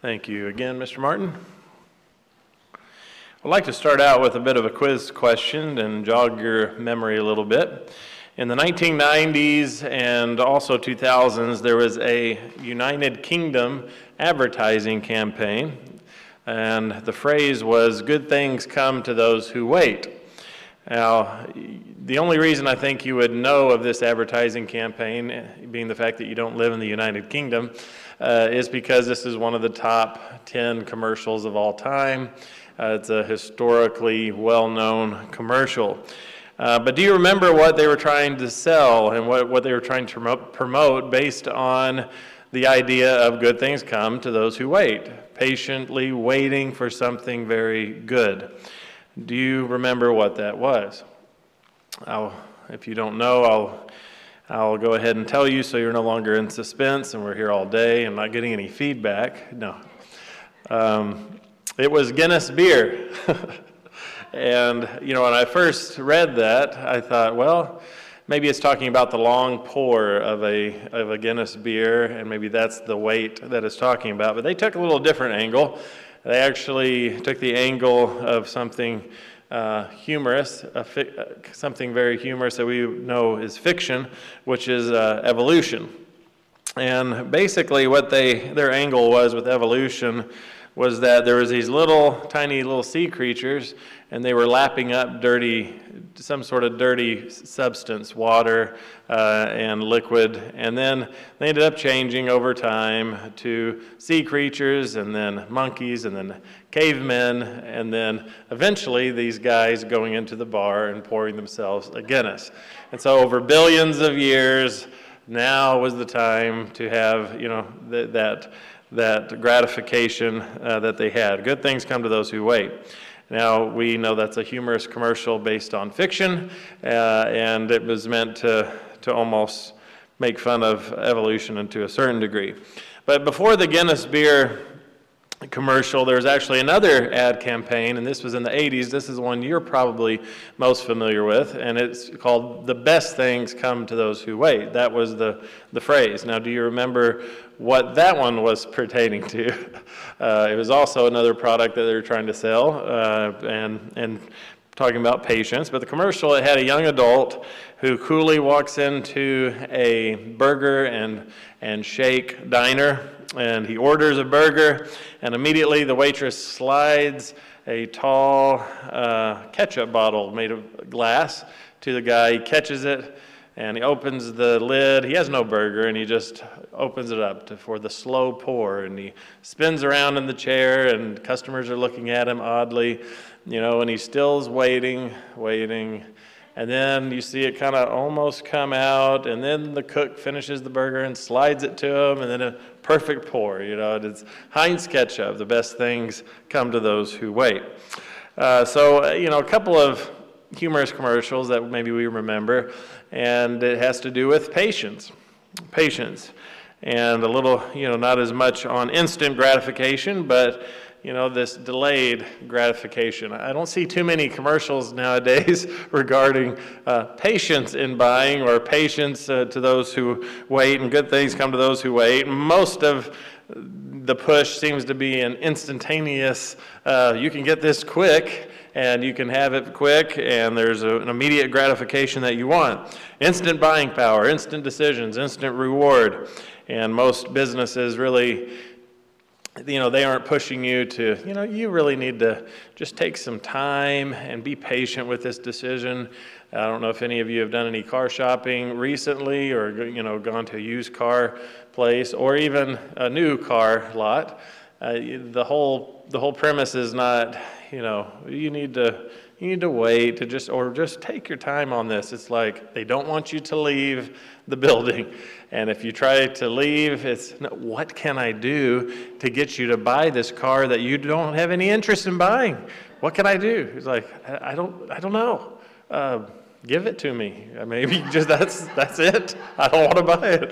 Thank you again, Mr. Martin. I'd like to start out with a bit of a quiz question and jog your memory a little bit. In the 1990s and also 2000s, there was a United Kingdom advertising campaign, and the phrase was, "Good things come to those who wait." Now, the only reason I think you would know of this advertising campaign, being the fact that you don't live in the United Kingdom, is because this is one of the top 10 commercials of all time. It's a historically well-known commercial. But do you remember what they were trying to sell and what they were trying to promote based on the idea of good things come to those who wait, patiently waiting for something very good? Do you remember what that was? If you don't know, I'll go ahead and tell you so you're no longer in suspense and we're here all day and not getting any feedback. No. It was Guinness beer. And, you know, when I first read that, I thought, well, maybe it's talking about the long pour of a Guinness beer, and maybe that's the wait that it's talking about. But they took a little different angle. They actually took the angle of something humorous, something very humorous that we know is fiction, which is evolution. And basically what their angle was with evolution was that there was these tiny little sea creatures, and they were lapping up some sort of dirty substance, water and liquid, and then they ended up changing over time to sea creatures, and then monkeys, and then cavemen, and then eventually these guys going into the bar and pouring themselves a Guinness. And so over billions of years, now was the time to have, you know, that gratification that they had. Good things come to those who wait. Now, we know that's a humorous commercial based on fiction, and it was meant to almost make fun of evolution and to a certain degree. But before the Guinness beer commercial, there was actually another ad campaign, and this was in the 80s. This is the one you're probably most familiar with, and it's called "The Best Things Come to Those Who Wait." That was the phrase. Now, do you remember what that one was pertaining to? It was also another product that they were trying to sell, and talking about patience. But the commercial, it had a young adult who coolly walks into a burger and shake diner, and he orders a burger, and immediately the waitress slides a tall ketchup bottle made of glass to the guy. He catches it, and he opens the lid. He has no burger, and he just opens it up for the slow pour, and he spins around in the chair, and customers are looking at him oddly, you know, and he still's waiting, and then you see it kind of almost come out, and then the cook finishes the burger and slides it to him, and then a perfect pour, you know. It's Heinz ketchup. The best things come to those who wait. So, you know, a couple of humorous commercials that maybe we remember, and it has to do with patience, and a little, you know, not as much on instant gratification, but, you know, this delayed gratification. I don't see too many commercials nowadays regarding patience in buying, or patience to those who wait, and good things come to those who wait. Most of the push seems to be an instantaneous, you can get this quick, and you can have it quick, and there's an immediate gratification that you want. Instant buying power, instant decisions, instant reward. And most businesses really, you know, they aren't pushing you to, you know, you really need to just take some time and be patient with this decision. I don't know if any of you have done any car shopping recently, or, you know, gone to a used car place, or even a new car lot. The whole premise is not, you know, you need to wait to just take your time on this. It's like they don't want you to leave the building. And if you try to leave, it's, what can I do to get you to buy this car that you don't have any interest in buying? What can I do? It's like, I don't know. Give it to me. Maybe just that's it. I don't want to buy it.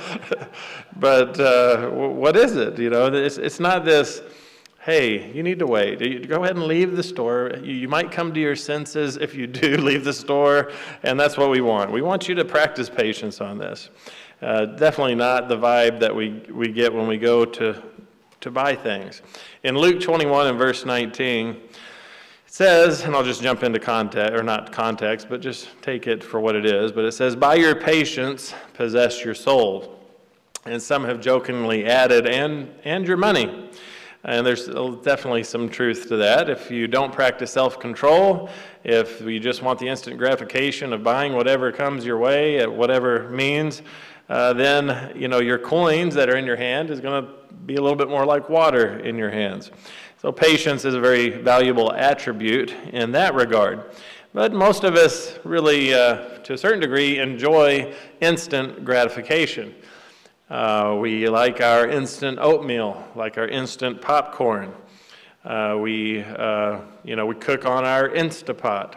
But what is it? You know, it's not this, hey, you need to wait. You go ahead and leave the store. You might come to your senses if you do leave the store, and that's what we want. We want you to practice patience on this. Definitely not the vibe that we get when we go to to buy things. In Luke 21 and verse 19, it says, and I'll just jump into context, or not context, but just take it for what it is, but it says, by your patience possess your soul. And some have jokingly added, and your money. And there's definitely some truth to that. If you don't practice self-control, if you just want the instant gratification of buying whatever comes your way at whatever means, then your coins that are in your hand is going to be a little bit more like water in your hands. So patience is a very valuable attribute in that regard. But most of us really, to a certain degree, enjoy instant gratification. We like our instant oatmeal, like our instant popcorn. We cook on our Instapot.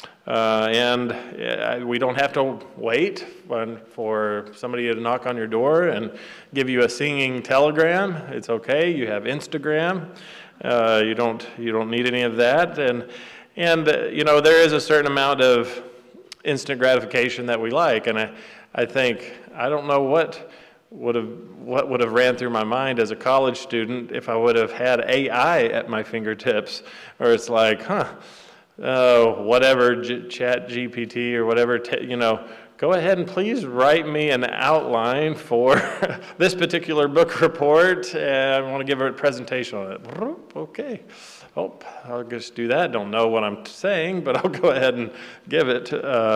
And we don't have to wait for somebody to knock on your door and give you a singing telegram. It's okay. You have Instagram. You don't need any of that. And there is a certain amount of instant gratification that we like. And I think, I don't know what would have ran through my mind as a college student if I would have had AI at my fingertips, or it's like, whatever, Chat GPT or whatever, go ahead and please write me an outline for this particular book report, and I want to give a presentation on it. Okay. I'll just do that. Don't know what I'm saying, but I'll go ahead and give it.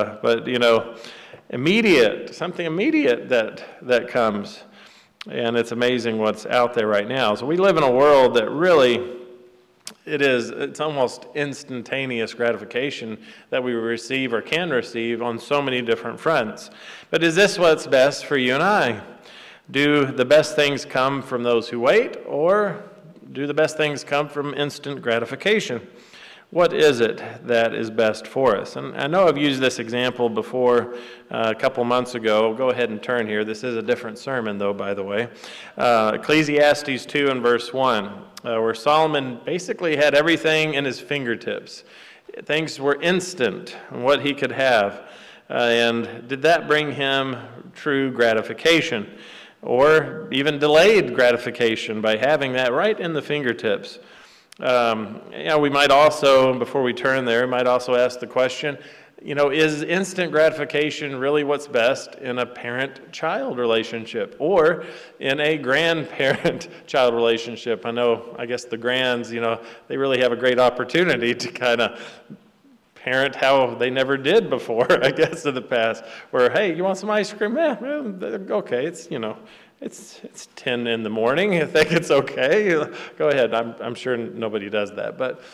Something immediate that comes. And it's amazing what's out there right now. So we live in a world that really, it's almost instantaneous gratification that we receive or can receive on so many different fronts. But is this what's best for you and I? Do the best things come from those who wait, or do the best things come from instant gratification? What is it that is best for us? And I know I've used this example before a couple months ago. Go ahead and turn here. This is a different sermon, though, by the way. Ecclesiastes 2 and verse 1, where Solomon basically had everything in his fingertips. Things were instant in what he could have. And did that bring him true gratification, or even delayed gratification by having that right in the fingertips? We might also, before we turn there, might also ask the question, is instant gratification really what's best in a parent-child relationship, or in a grandparent-child relationship? I guess the grands, they really have a great opportunity to kind of parent how they never did before, I guess, in the past, where, hey, you want some ice cream? Okay, it's 10 in the morning. I think it's okay. Go ahead. I'm sure nobody does that. But,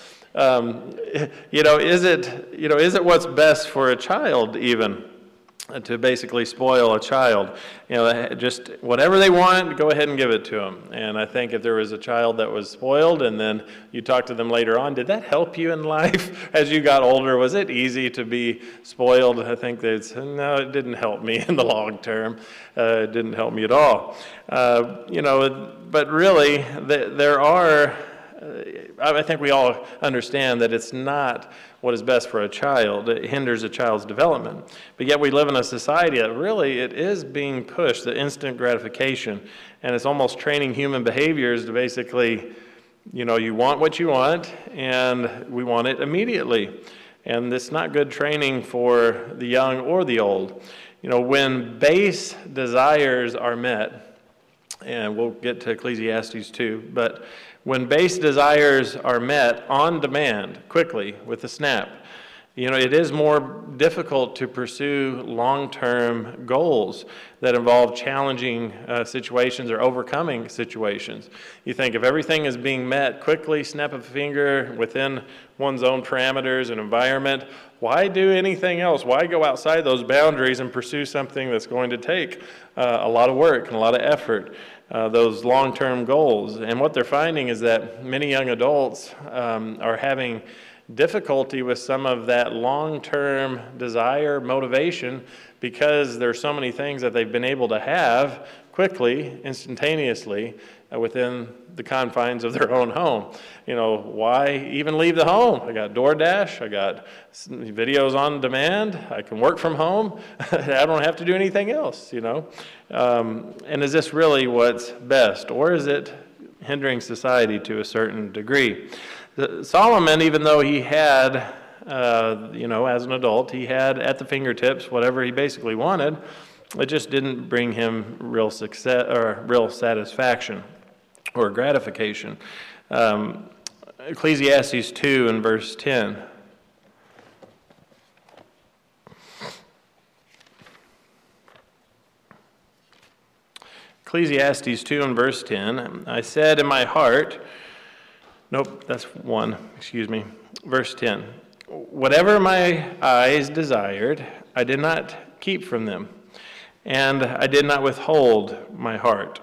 is it what's best for a child even to basically spoil a child? Just whatever they want, go ahead and give it to them. And I think if there was a child that was spoiled and then you talk to them later on, did that help you in life as you got older? Was it easy to be spoiled? I think they'd say, no, it didn't help me in the long term. It didn't help me at all. But really, there are, I think we all understand that it's not what is best for a child. It hinders a child's development. But yet we live in a society that really, it is being pushed, the instant gratification, and it's almost training human behaviors to basically, you want what you want, and we want it immediately. And it's not good training for the young or the old. When base desires are met, and we'll get to Ecclesiastes 2, but when base desires are met on demand, quickly, with a snap, it is more difficult to pursue long-term goals that involve challenging situations or overcoming situations. You think if everything is being met quickly, snap of a finger, within one's own parameters and environment, why do anything else? Why go outside those boundaries and pursue something that's going to take a lot of work and a lot of effort? Those long-term goals. And what they're finding is that many young adults are having difficulty with some of that long-term desire, motivation, because there's so many things that they've been able to have quickly, instantaneously, within the confines of their own home. Why even leave the home? I got DoorDash, I got videos on demand, I can work from home, I don't have to do anything else, And is this really what's best? Or is it hindering society to a certain degree. Solomon, even though he had, as an adult, he had at the fingertips whatever he basically wanted, it just didn't bring him real success or real satisfaction or gratification. Ecclesiastes 2 and verse 10. Ecclesiastes 2 and verse 10, I said in my heart, that's 1, verse 10. Whatever my eyes desired, I did not keep from them, and I did not withhold my heart.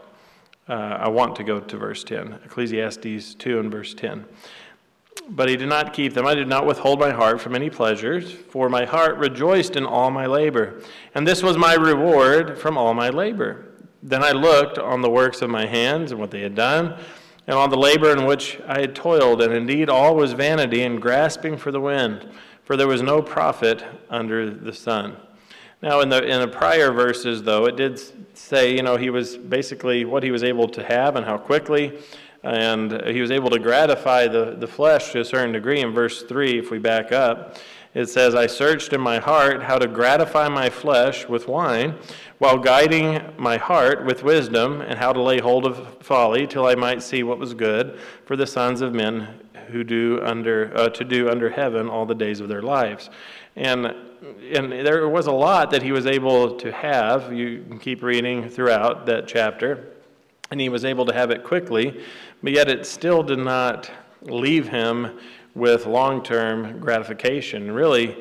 I want to go to verse 10, Ecclesiastes 2 and verse 10. But he did not keep them. I did not withhold my heart from any pleasures, for my heart rejoiced in all my labor. And this was my reward from all my labor. Then I looked on the works of my hands and what they had done, and on the labor in which I had toiled. And indeed all was vanity and grasping for the wind, for there was no profit under the sun. Now in the prior verses, though, it did say, he was basically what he was able to have and how quickly, and he was able to gratify the flesh to a certain degree. In verse 3, if we back up, it says, I searched in my heart how to gratify my flesh with wine, while guiding my heart with wisdom, and how to lay hold of folly, till I might see what was good for the sons of men who do under heaven all the days of their lives. And there was a lot that he was able to have. You can keep reading throughout that chapter, and he was able to have it quickly, but yet it still did not leave him with long-term gratification, really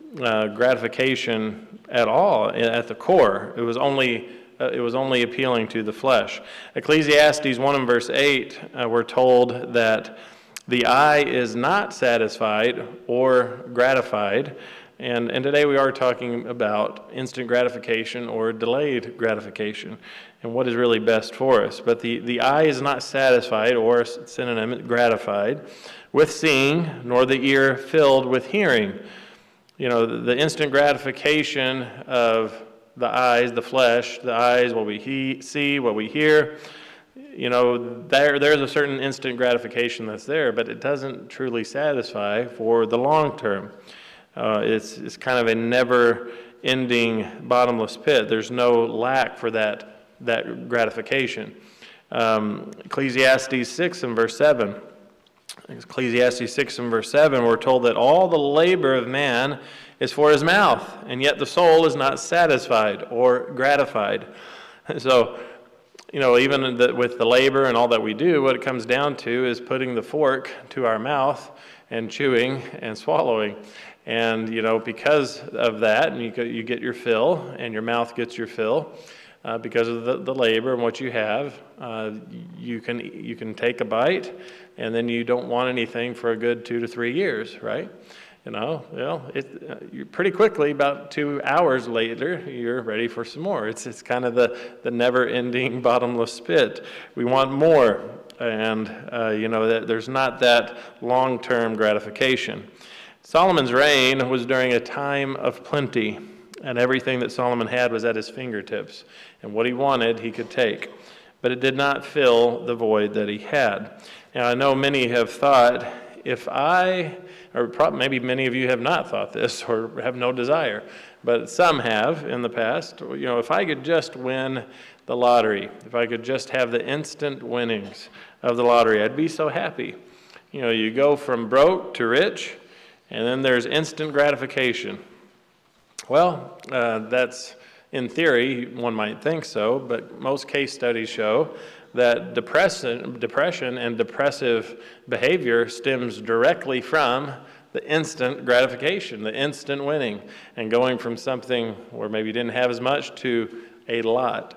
gratification at all at the core. It was only appealing to the flesh. Ecclesiastes 1 and verse 8, we're told that the eye is not satisfied or gratified, and today we are talking about instant gratification or delayed gratification and what is really best for us. But the eye is not satisfied, or synonym, gratified, with seeing, nor the ear filled with hearing. The instant gratification of the eyes, the flesh, the eyes, what we see, what we hear, there's a certain instant gratification that's there, but it doesn't truly satisfy for the long term. It's kind of a never-ending bottomless pit. There's no lack for that gratification. Ecclesiastes 6 and verse 7. Ecclesiastes 6 and verse 7, we're told that all the labor of man is for his mouth, and yet the soul is not satisfied or gratified. So, even with the labor and all that we do, what it comes down to is putting the fork to our mouth and chewing and swallowing. And, because of that, you get your fill, and your mouth gets your fill. Because of the labor and what you have, you can take a bite, and then you don't want anything for a good 2 to 3 years, right? You pretty quickly, about 2 hours later, you're ready for some more. It's kind of the never-ending bottomless pit. We want more, and there's not that long-term gratification. Solomon's reign was during a time of plenty, and everything that Solomon had was at his fingertips. And what he wanted, he could take. But it did not fill the void that he had. Now, I know many have thought, maybe many of you have not thought this or have no desire, but some have in the past. If I could just win the lottery, if I could just have the instant winnings of the lottery, I'd be so happy. You go from broke to rich, and then there's instant gratification. Well, that's, in theory, one might think so, but most case studies show that depression and depressive behavior stems directly from the instant gratification, the instant winning, and going from something where maybe you didn't have as much to a lot.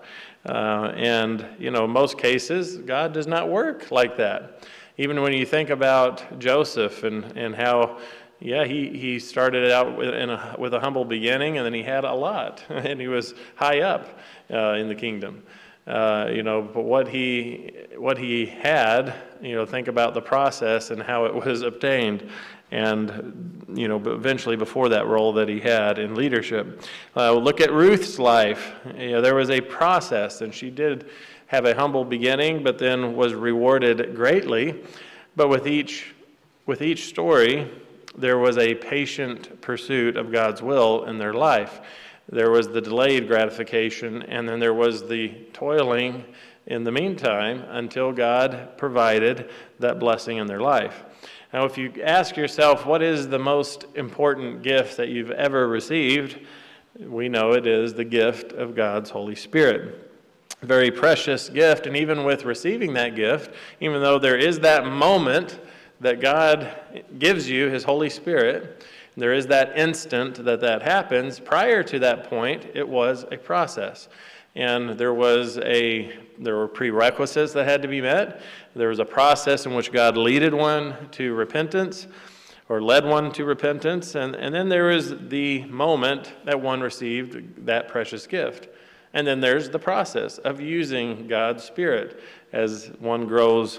Most cases, God does not work like that. Even when you think about Joseph and how he started out with a humble beginning, and then he had a lot, and he was high up in the kingdom. But what he had, think about the process and how it was obtained, and eventually before that role that he had in leadership. Look at Ruth's life. There was a process, and she did have a humble beginning, but then was rewarded greatly. But with each story, there was a patient pursuit of God's will in their life. There was the delayed gratification, and then there was the toiling in the meantime until God provided that blessing in their life. Now, if you ask yourself, what is the most important gift that you've ever received? We know it is the gift of God's Holy Spirit. A very precious gift, and even with receiving that gift, even though there is that moment that God gives you His Holy Spirit, there is that instant that happens. Prior to that point, it was a process. And there were prerequisites that had to be met. There was a process in which God led one to repentance. And then there was the moment that one received that precious gift. And then there's the process of using God's Spirit as one grows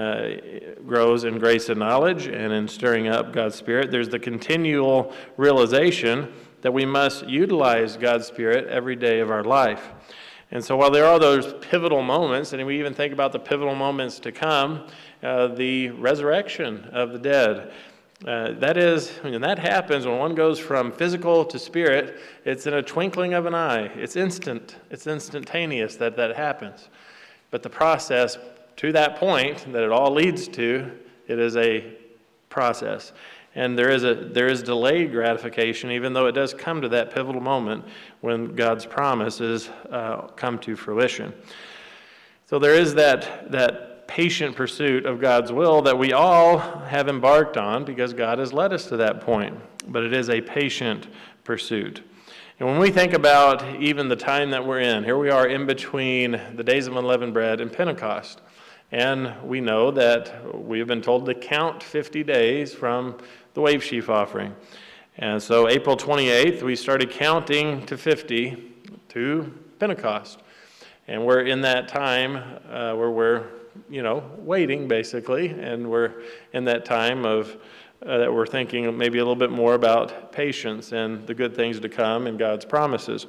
in grace and knowledge and in stirring up God's Spirit. There's the continual realization that we must utilize God's Spirit every day of our life. And so while there are those pivotal moments, and we even think about the pivotal moments to come, the resurrection of the dead, that happens when one goes from physical to spirit. It's in a twinkling of an eye. It's instant. It's instantaneous that happens. But the process to that point that it all leads to, it is a process. And there is delayed gratification, even though it does come to that pivotal moment when God's promises come to fruition. So there is that patient pursuit of God's will that we all have embarked on because God has led us to that point. But it is a patient pursuit. And when we think about even the time that we're in, here we are in between the days of unleavened bread and Pentecost. And we know that we have been told to count 50 days from the wave sheaf offering. And so April 28th, we started counting to 50 to Pentecost. And we're in that time where we're, waiting basically. And we're in that time of that we're thinking maybe a little bit more about patience and the good things to come and God's promises.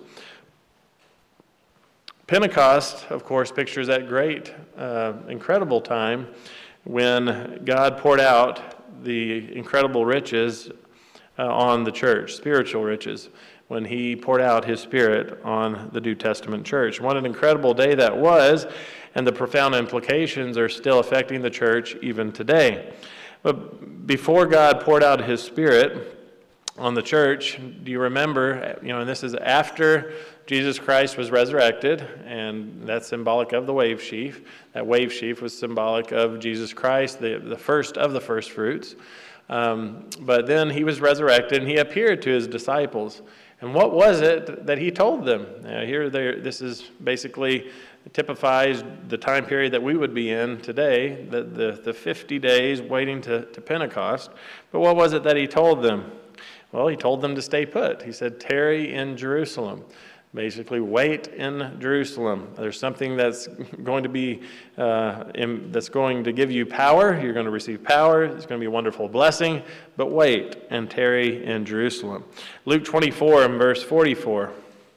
Pentecost, of course, pictures that great, incredible time when God poured out the incredible riches on the church, spiritual riches, when He poured out His Spirit on the New Testament church. What an incredible day that was, and the profound implications are still affecting the church even today. But before God poured out His Spirit on the church, do you remember, and this is after Jesus Christ was resurrected, and that's symbolic of the wave sheaf. That wave sheaf was symbolic of Jesus Christ, the first of the first fruits. But then He was resurrected, and He appeared to His disciples. And what was it that He told them? This is basically typifies the time period that we would be in today, the 50 days waiting to Pentecost. But what was it that He told them? Well, He told them to stay put. He said, tarry in Jerusalem. Basically, wait in Jerusalem. There's something that's going to be, that's going to give you power. You're going to receive power. It's going to be a wonderful blessing. But wait and tarry in Jerusalem. Luke 24 and verse 44.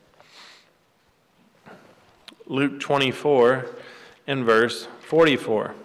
Luke 24 and verse 44.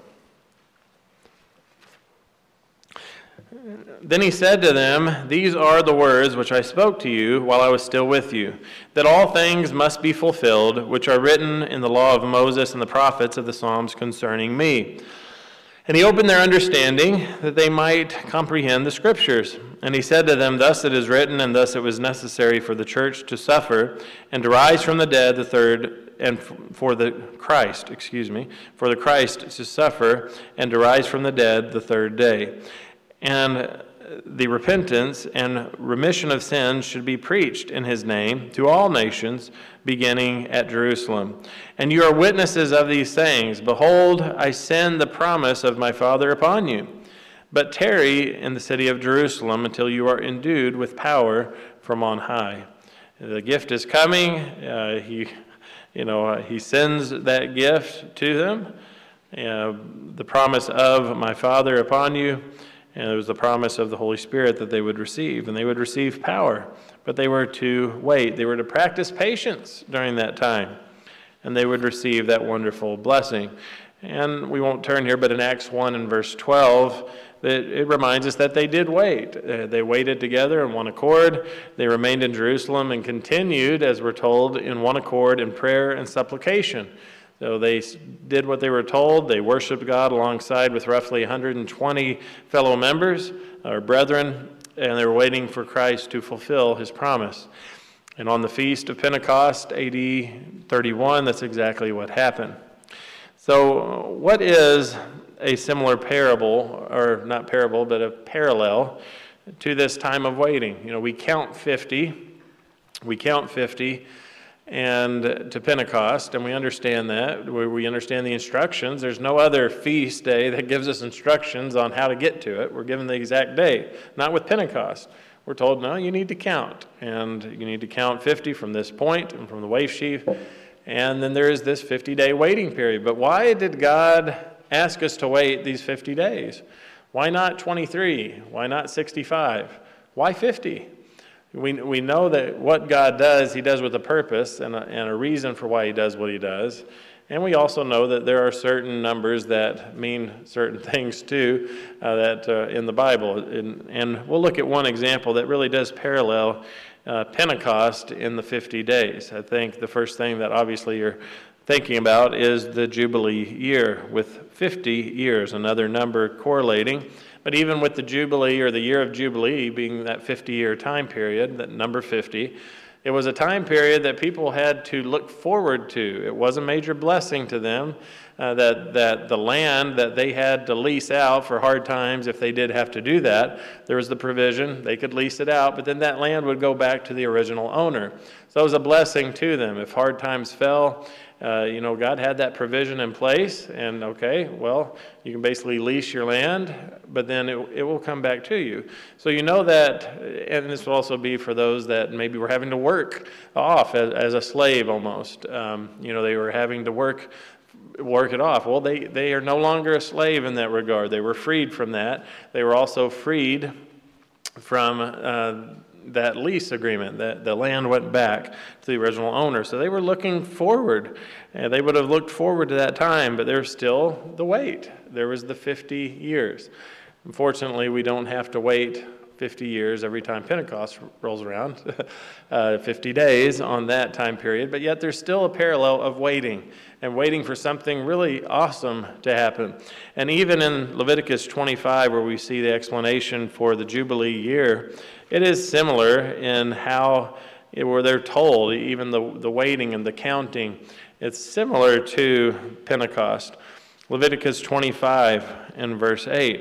Then He said to them, these are the words which I spoke to you while I was still with you, that all things must be fulfilled, which are written in the law of Moses and the prophets of the Psalms concerning me. And He opened their understanding that they might comprehend the Scriptures. And He said to them, thus it is written, and thus it was necessary for the church to suffer and to rise from the dead the third, and for the Christ to suffer and to rise from the dead the third day. And the repentance and remission of sins should be preached in His name to all nations, beginning at Jerusalem. And you are witnesses of these things. Behold, I send the promise of my Father upon you. But tarry in the city of Jerusalem until you are endued with power from on high. The gift is coming. He sends that gift to them. The promise of my Father upon you. And it was the promise of the Holy Spirit that they would receive, and they would receive power. But they were to wait. They were to practice patience during that time. and they would receive that wonderful blessing. And we won't turn here, but in Acts 1 and verse 12, it reminds us that they did wait. They waited together in one accord. They remained in Jerusalem and continued, as we're told, in one accord in prayer and supplication. So they did what they were told. They worshiped God alongside with roughly 120 fellow members, or brethren, and they were waiting for Christ to fulfill his promise. And on the Feast of Pentecost, AD 31, that's exactly what happened. So what is a similar parable, or not parable, but a parallel to this time of waiting? You know, we count 50 and to Pentecost, and we understand that. We understand the instructions. There's no other feast day that gives us instructions on how to get to it. We're given the exact day. Not with Pentecost. We're told, no, you need to count. And you need to count 50 from this point and from the wave sheaf. And then there is this 50-day waiting period. But why did God ask us to wait these 50 days? Why not 23? Why not 65? Why 50? We know that what God does, he does with a purpose and a reason for why he does what he does. And we also know that there are certain numbers that mean certain things too in the Bible. And we'll look at one example that really does parallel Pentecost in the 50 days. I think the first thing that obviously you're thinking about is the Jubilee year with 50 years, another number correlating. But even with the Jubilee, or the year of Jubilee being that 50-year time period, that number 50, it was a time period that people had to look forward to. It was a major blessing to them that the land that they had to lease out for hard times, if they did have to do that, there was the provision. They could lease it out, but then that land would go back to the original owner. So it was a blessing to them. If hard times fell, God had that provision in place, and okay, well, you can basically lease your land, but then it will come back to you. So you know that, and this will also be for those that maybe were having to work off as a slave almost. They were having to work it off. Well, they are no longer a slave in that regard. They were freed from that. They were also freed from that lease agreement, that the land went back to the original owner. So they were looking forward, and they would have looked forward to that time, but there's still the wait. There was the 50 years. Unfortunately, we don't have to wait 50 years every time Pentecost rolls around, 50 days on that time period, but yet there's still a parallel of waiting, and waiting for something really awesome to happen. And even in Leviticus 25, where we see the explanation for the Jubilee year, it is similar in how where they're told, even the waiting and the counting, it's similar to Pentecost. Leviticus 25 and verse 8.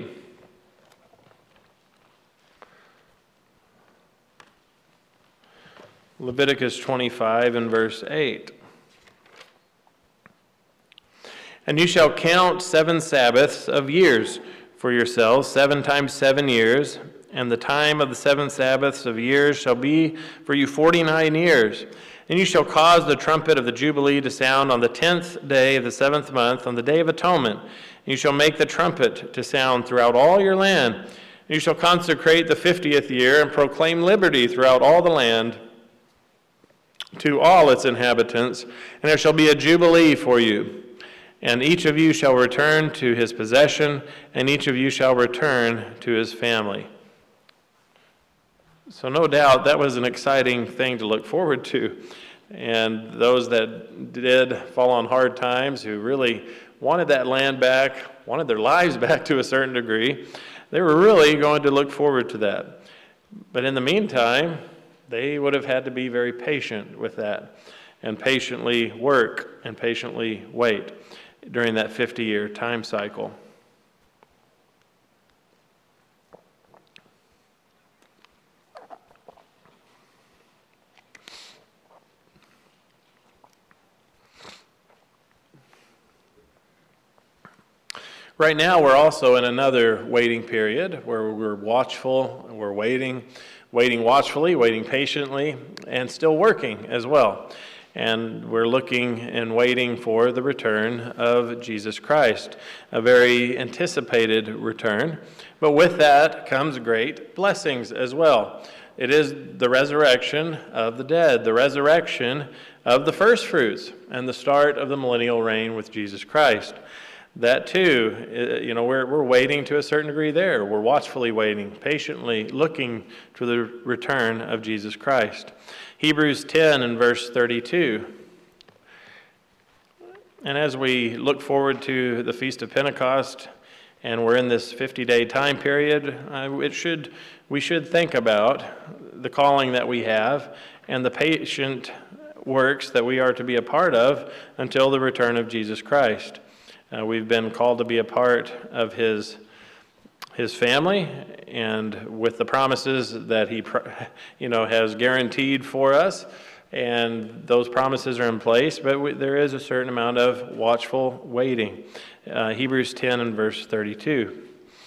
Leviticus 25 and verse 8. And you shall count 7 Sabbaths of years for yourselves, 7 times 7 years, and the time of the 7 Sabbaths of years shall be for you 49 years. And you shall cause the trumpet of the Jubilee to sound on the 10th day of the 7th month, on the day of atonement. And you shall make the trumpet to sound throughout all your land. And you shall consecrate the 50th year and proclaim liberty throughout all the land to all its inhabitants. And there shall be a Jubilee for you. And each of you shall return to his possession, and each of you shall return to his family. So no doubt that was an exciting thing to look forward to. And those that did fall on hard times, who really wanted that land back, wanted their lives back to a certain degree, they were really going to look forward to that. But in the meantime, they would have had to be very patient with that, and patiently work and patiently wait during that 50-year time cycle. Right now, we're also in another waiting period where we're watchful, and we're waiting watchfully, waiting patiently, and still working as well. And we're looking and waiting for the return of Jesus Christ, a very anticipated return. But with that comes great blessings as well. it is the resurrection of the dead, the resurrection of the first fruits, and the start of the millennial reign with Jesus Christ. That too, we're waiting to a certain degree there. We're watchfully waiting, patiently looking to the return of Jesus Christ. Hebrews 10 and verse 32. And as we look forward to the Feast of Pentecost, and we're in this 50-day time period, we should think about the calling that we have and the patient works that we are to be a part of until the return of Jesus Christ. We've been called to be a part of his family, and with the promises that he has guaranteed for us, and those promises are in place, but there is a certain amount of watchful waiting. Hebrews 10 and verse 32.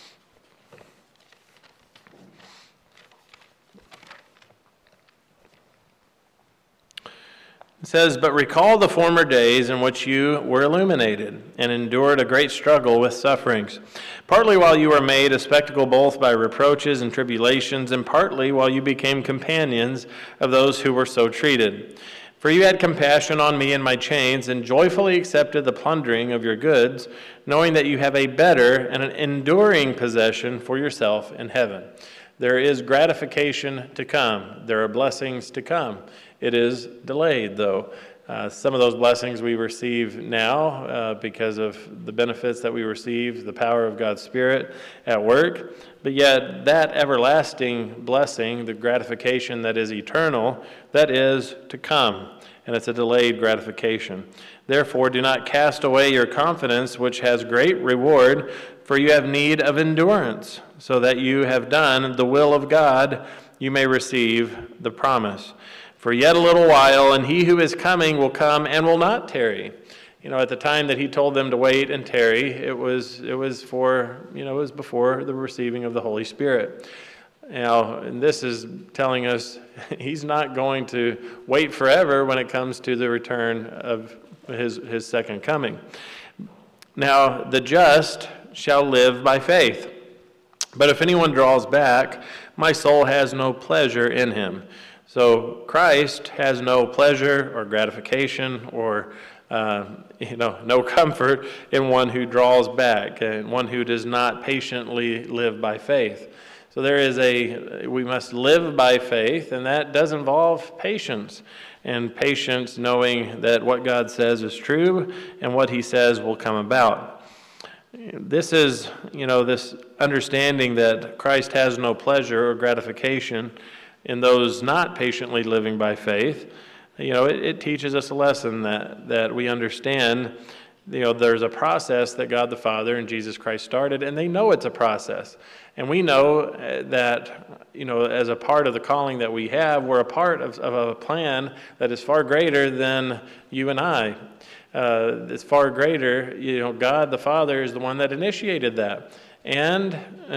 It says, "But recall the former days in which you were illuminated, and endured a great struggle with sufferings, partly while you were made a spectacle both by reproaches and tribulations, and partly while you became companions of those who were so treated. For you had compassion on me in my chains, and joyfully accepted the plundering of your goods, knowing that you have a better and an enduring possession for yourself in heaven." There is gratification to come. There are blessings to come. It is delayed, though. Some of those blessings we receive now because of the benefits that we receive, the power of God's Spirit at work. But yet that everlasting blessing, the gratification that is eternal, that is to come. And it's a delayed gratification. Therefore, do not cast away your confidence, which has great reward, for you have need of endurance, so that you have done the will of God, you may receive the promise. For yet a little while, and he who is coming will come and will not tarry. At the time that he told them to wait and tarry, it was before the receiving of the Holy Spirit. Now, and this is telling us he's not going to wait forever when it comes to the return of his second coming. Now, the just shall live by faith. But if anyone draws back, my soul has no pleasure in him. So Christ has no pleasure or gratification or no comfort in one who draws back and one who does not patiently live by faith. So we must live by faith, and that does involve patience. And patience knowing that what God says is true and what he says will come about. This is, this understanding that Christ has no pleasure or gratification in those not patiently living by faith. It teaches us a lesson that we understand. There's a process that God the Father and Jesus Christ started, and they know it's a process. And we know that, as a part of the calling that we have, we're a part of a plan that is far greater than you and I. It's far greater. God the Father is the one that initiated that. And,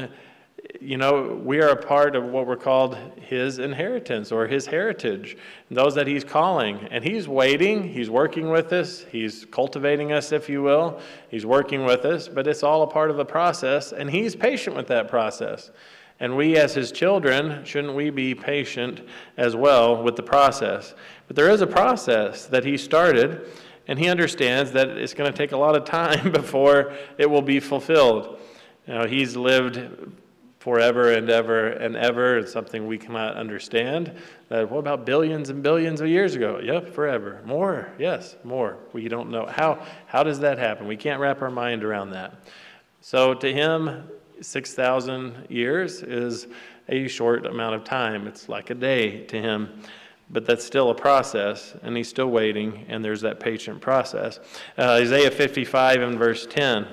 we are a part of what we're called his inheritance or his heritage, those that he's calling. And he's waiting, he's working with us, he's cultivating us, if you will. He's working with us, but it's all a part of the process, and he's patient with that process. And we as his children, shouldn't we be patient as well with the process? But there is a process that he started, and he understands that it's going to take a lot of time before it will be fulfilled. He's lived forever and ever and ever. It's something we cannot understand. What about billions and billions of years ago? Yep, forever. More? Yes, more. We don't know. How does that happen? We can't wrap our mind around that. So to him, 6,000 years is a short amount of time. It's like a day to him. But that's still a process, and he's still waiting, and there's that patient process. Isaiah 55 and verse 10.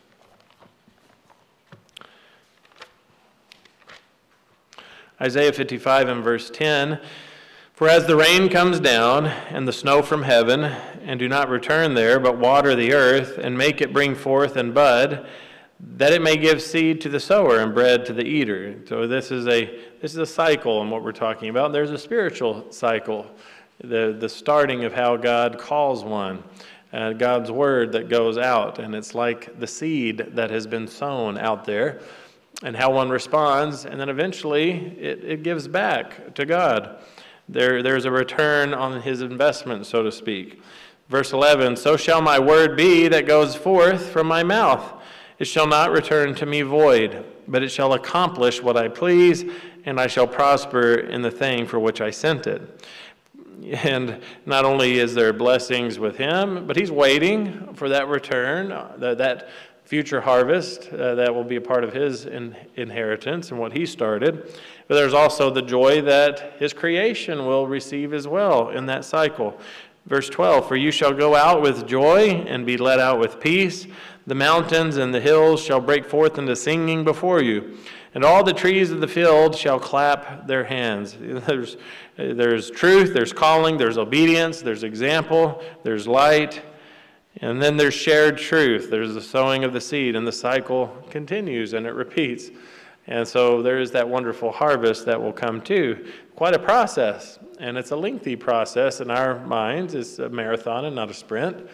Isaiah 55 and verse 10, "For as the rain comes down and the snow from heaven, and do not return there, but water the earth, and make it bring forth and bud, that it may give seed to the sower and bread to the eater." So this is a cycle in what we're talking about. There's a spiritual cycle, the starting of how God calls one, God's word that goes out, and it's like the seed that has been sown out there. and how one responds, and then eventually it gives back to God. There's a return on his investment, so to speak. Verse 11, so shall my word be that goes forth from my mouth. It shall not return to me void, but it shall accomplish what I please, and I shall prosper in the thing for which I sent it. And not only is there blessings with him, but he's waiting for that return, that future harvest that will be a part of his inheritance and what he started. But there's also the joy that his creation will receive as well in that cycle. Verse 12, for you shall go out with joy and be led out with peace. The mountains and the hills shall break forth into singing before you. And all the trees of the field shall clap their hands. There's truth, there's calling, there's obedience, there's example, there's light. And then there's shared truth. There's the sowing of the seed, and the cycle continues and it repeats. And so there is that wonderful harvest that will come too. Quite a process, and it's a lengthy process in our minds. It's a marathon and not a sprint.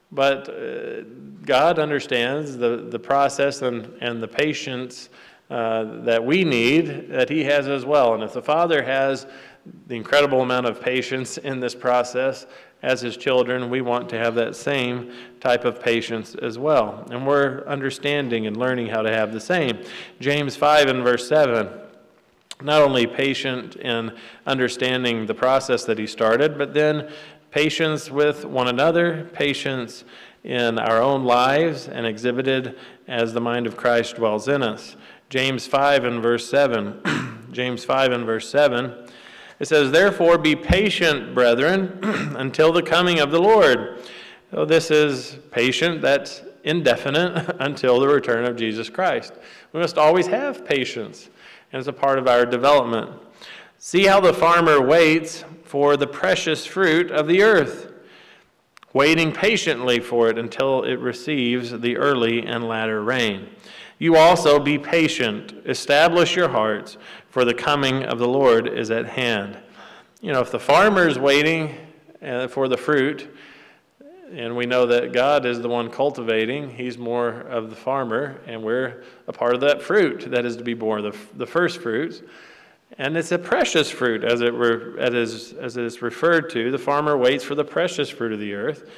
But God understands the process and the patience that we need, that he has as well. And if the Father has the incredible amount of patience in this process, as his children, we want to have that same type of patience as well. And we're understanding and learning how to have the same. James 5 and verse 7, not only patient in understanding the process that he started, but then patience with one another, patience in our own lives, and exhibited as the mind of Christ dwells in us. James 5 and verse 7, James 5 and verse 7, it says, therefore be patient, brethren, until the coming of the Lord. So this is patient, that's indefinite, until the return of Jesus Christ. We must always have patience, and it's a part of our development. See how the farmer waits for the precious fruit of the earth, waiting patiently for it until it receives the early and latter rain. You also be patient, establish your hearts, for the coming of the Lord is at hand. You know, if the farmer is waiting for the fruit, and we know that God is the one cultivating, he's more of the farmer, and we're a part of that fruit that is to be born, the first fruits. And it's a precious fruit, as it is referred to. The farmer waits for the precious fruit of the earth.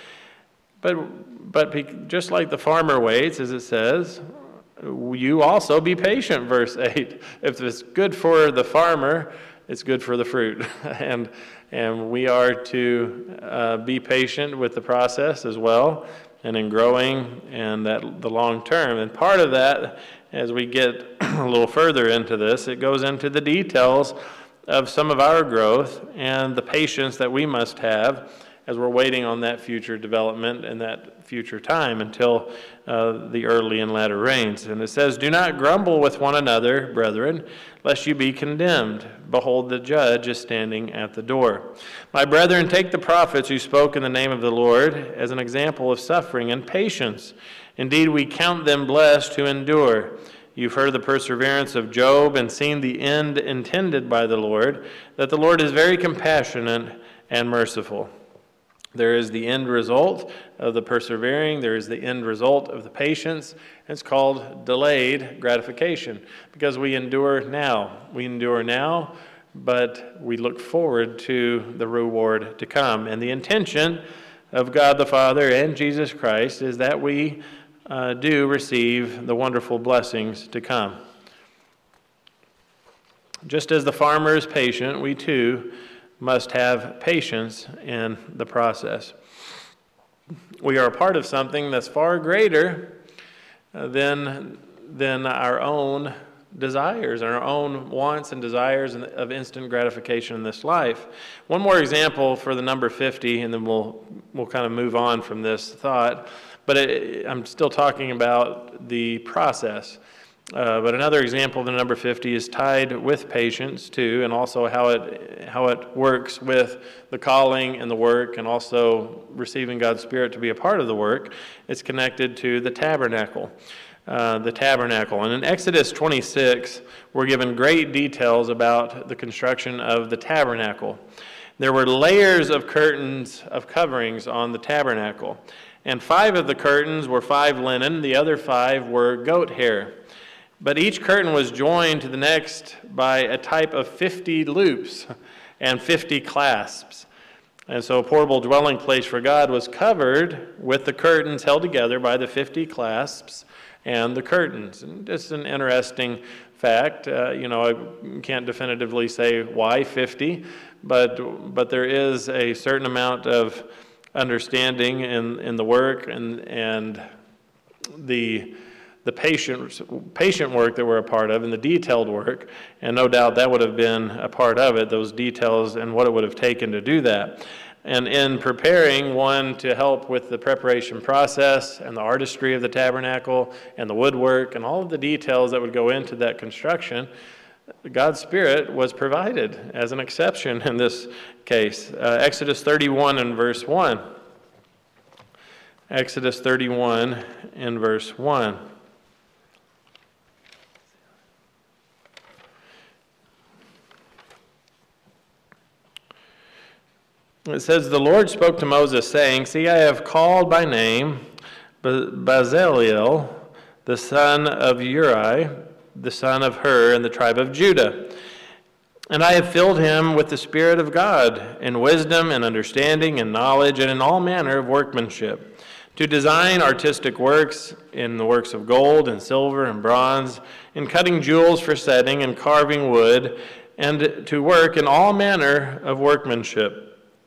But just like the farmer waits, as it says, you also be patient, verse 8. If it's good for the farmer, it's good for the fruit. And we are to be patient with the process as well, and in growing and the long term. And part of that, as we get a little further into this, it goes into the details of some of our growth and the patience that we must have as we're waiting on that future development and that future time until the early and latter rains. And it says, do not grumble with one another, brethren, lest you be condemned. Behold, the judge is standing at the door. My brethren, take the prophets who spoke in the name of the Lord as an example of suffering and patience. Indeed, we count them blessed who endure. You've heard the perseverance of Job and seen the end intended by the Lord, that the Lord is very compassionate and merciful. There is the end result of the persevering. There is the end result of the patience. It's called delayed gratification because we endure now. We endure now, but we look forward to the reward to come. And the intention of God the Father and Jesus Christ is that we do receive the wonderful blessings to come. Just as the farmer is patient, we too must have patience in the process. We are a part of something that's far greater than our own desires, our own wants and desires of instant gratification in this life. One more example for the number 50, and then we'll kind of move on from this thought. But I'm still talking about the process. But another example of the number 50 is tied with patience too, and also how it works with the calling and the work, and also receiving God's Spirit to be a part of the work. It's connected to the tabernacle. And in Exodus 26, we're given great details about the construction of the tabernacle. There were layers of curtains of coverings on the tabernacle, and 5 of the curtains were 5 linen, the other 5 were goat hair. But each curtain was joined to the next by a type of 50 loops and 50 clasps. And so a portable dwelling place for God was covered with the curtains held together by the 50 clasps and the curtains. And it's an interesting fact. I can't definitively say why 50, but there is a certain amount of understanding in the work and the patient work that we're a part of and the detailed work, and no doubt that would have been a part of it, those details and what it would have taken to do that. And in preparing one to help with the preparation process and the artistry of the tabernacle and the woodwork and all of the details that would go into that construction, God's Spirit was provided as an exception in this case. Exodus 31 and verse 1. Exodus 31 and verse 1. It says, "The Lord spoke to Moses, saying, See, I have called by name Bezaleel, the son of Uri, the son of Hur, in the tribe of Judah. And I have filled him with the Spirit of God, in wisdom and understanding and knowledge, and in all manner of workmanship, to design artistic works in the works of gold and silver and bronze, in cutting jewels for setting and carving wood, and to work in all manner of workmanship."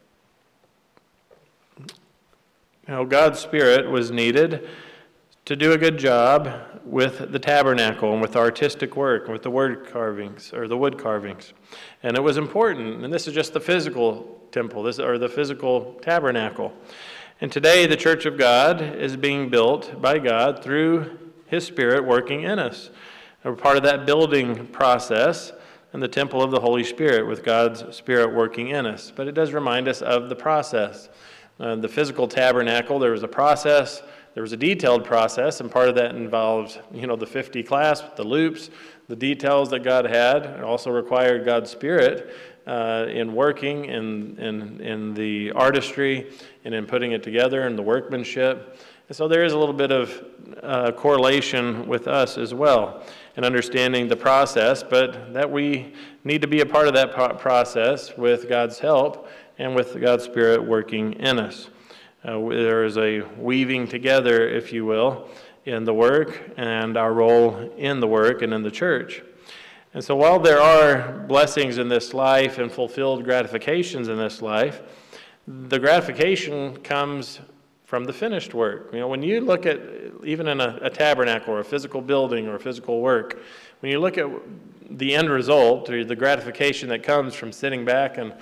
God's Spirit was needed to do a good job with the tabernacle and with artistic work, with the wood carvings. And it was important, and this is just the physical temple, the physical tabernacle. And today the church of God is being built by God through His Spirit working in us. And we're part of that building process and the temple of the Holy Spirit with God's Spirit working in us. But it does remind us of the process. The physical tabernacle, there was a process, there was a detailed process, and part of that involved, the 50 clasps, the loops, the details that God had. It also required God's Spirit in working in the artistry and in putting it together and the workmanship. And so there is a little bit of correlation with us as well in understanding the process, but that we need to be a part of that process with God's help and with God's Spirit working in us. There is a weaving together, if you will, in the work and our role in the work and in the church. And so while there are blessings in this life and fulfilled gratifications in this life, the gratification comes from the finished work. When you look at, even in a tabernacle or a physical building or a physical work, when you look at the end result or the gratification that comes from sitting back and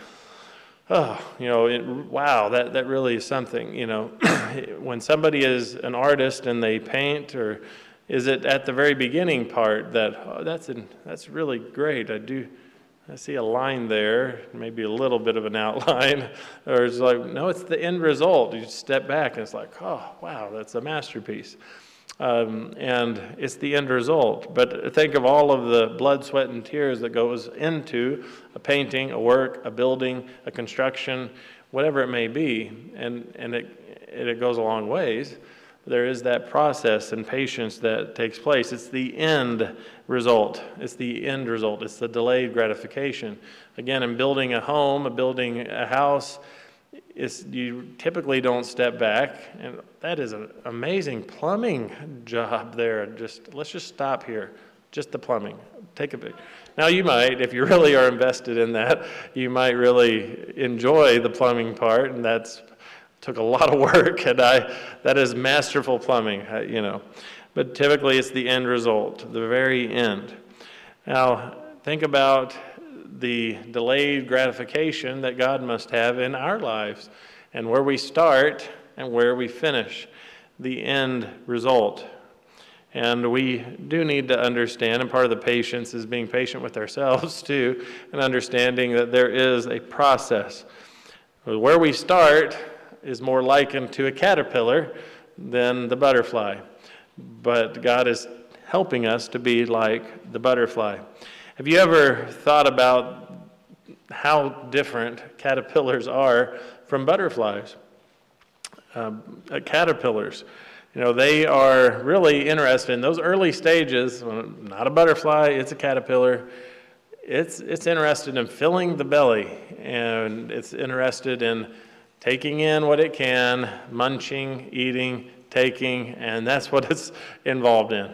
wow, that really is something, When somebody is an artist and they paint, or is it at the very beginning part that, that's really great, I see a line there, maybe a little bit of an outline, or it's like, no, it's the end result. You step back and it's like, oh, wow, that's a masterpiece. And it's the end result. But think of all of the blood, sweat, and tears that goes into a painting, a work, a building, a construction, whatever it may be, and it goes a long ways. There is that process and patience that takes place. It's the end result. It's the end result. It's the delayed gratification. Again, in building a home, building a house, you typically don't step back, and that is an amazing plumbing job there. Let's just stop here. Just the plumbing. Take a big. Now you might, if you really are invested in that, you might really enjoy the plumbing part, and that's took a lot of work, and that is masterful plumbing, But typically it's the end result, the very end. Now think about the delayed gratification that God must have in our lives, and where we start and where we finish, the end result. And we do need to understand, and part of the patience is being patient with ourselves too, and understanding that there is a process. Where we start is more likened to a caterpillar than the butterfly. But God is helping us to be like the butterfly. Have you ever thought about how different caterpillars are from butterflies? Caterpillars They are really interested in those early stages. Not a butterfly, it's a caterpillar. It's interested in filling the belly, and it's interested in taking in what it can, munching, eating, taking, and that's what it's involved in.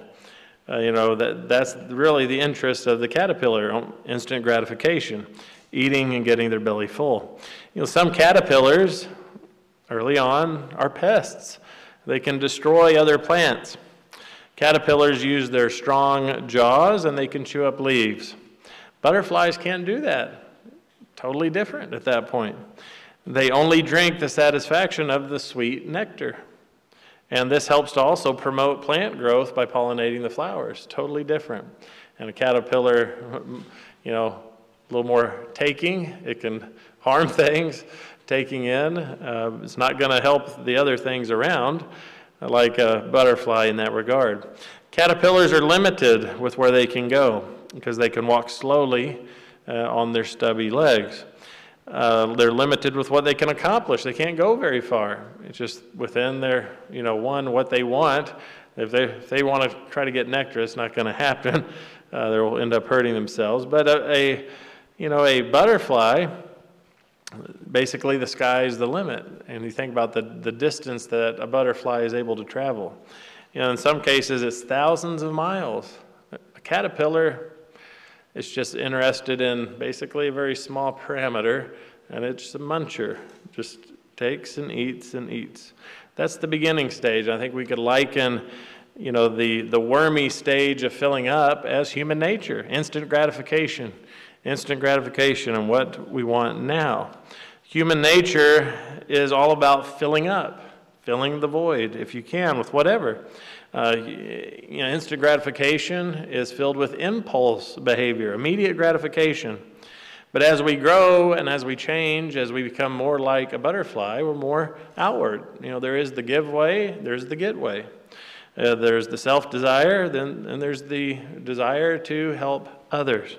That's really the interest of the caterpillar, instant gratification, eating and getting their belly full. Some caterpillars early on are pests. They can destroy other plants. Caterpillars use their strong jaws and they can chew up leaves. Butterflies can't do that. Totally different at that point. They only drink the satisfaction of the sweet nectar. And this helps to also promote plant growth by pollinating the flowers. Totally different. And a caterpillar, a little more taking. It can harm things, taking in. It's not going to help the other things around, like a butterfly in that regard. Caterpillars are limited with where they can go because they can walk slowly on their stubby legs. They're limited with what they can accomplish. They can't go very far. It's just within their, what they want. If they want to try to get nectar, it's not going to happen. They'll end up hurting themselves. But a butterfly, basically the sky is the limit. And you think about the distance that a butterfly is able to travel. In some cases, it's thousands of miles. A caterpillar is just interested in basically a very small parameter, and it's a muncher. Just takes and eats and eats. That's the beginning stage. I think we could liken, the wormy stage of filling up as human nature, instant gratification and what we want now. Human nature is all about filling up, filling the void, if you can, with whatever. Instant gratification is filled with impulse behavior, immediate gratification. But as we grow and as we change, as we become more like a butterfly, we're more outward. There is the give way, there's the get way. There's the self-desire, and there's the desire to help others.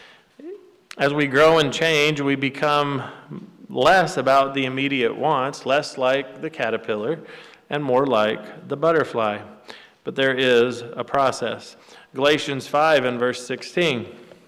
As we grow and change, we become less about the immediate wants, less like the caterpillar, and more like the butterfly. But there is a process. Galatians 5 and verse 16.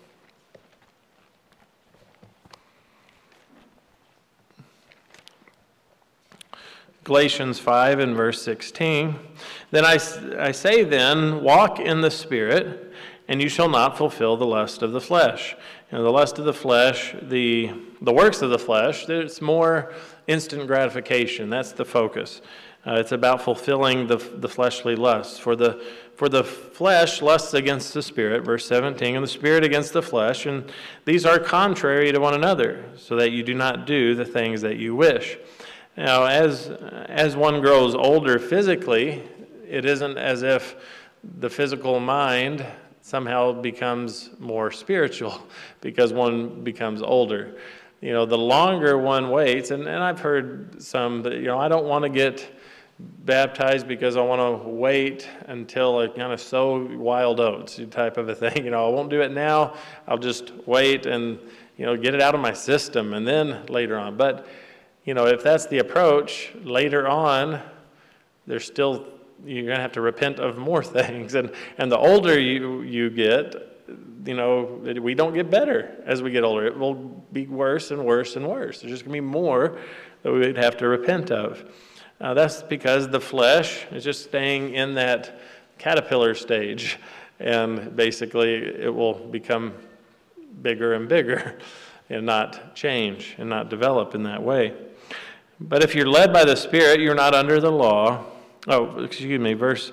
Galatians 5 and verse 16. Then I say then, walk in the Spirit, and you shall not fulfill the lust of the flesh. The lust of the flesh, the works of the flesh, it's more instant gratification. That's the focus. It's about fulfilling the fleshly lusts. For the flesh lusts against the Spirit, verse 17, and the Spirit against the flesh, and these are contrary to one another, so that you do not do the things that you wish. Now, as one grows older physically, it isn't as if the physical mind somehow becomes more spiritual because one becomes older. The longer one waits, and I've heard some that, I don't want to get baptized because I want to wait until I kind of sow wild oats type of a thing. I won't do it now. I'll just wait and, get it out of my system and then later on. But, if that's the approach, later on, you're going to have to repent of more things. And the older you get, we don't get better as we get older. It will be worse and worse and worse. There's just going to be more that we would have to repent of. That's because the flesh is just staying in that caterpillar stage, and basically it will become bigger and bigger and not change and not develop in that way. But if you're led by the Spirit, you're not under the law. Verse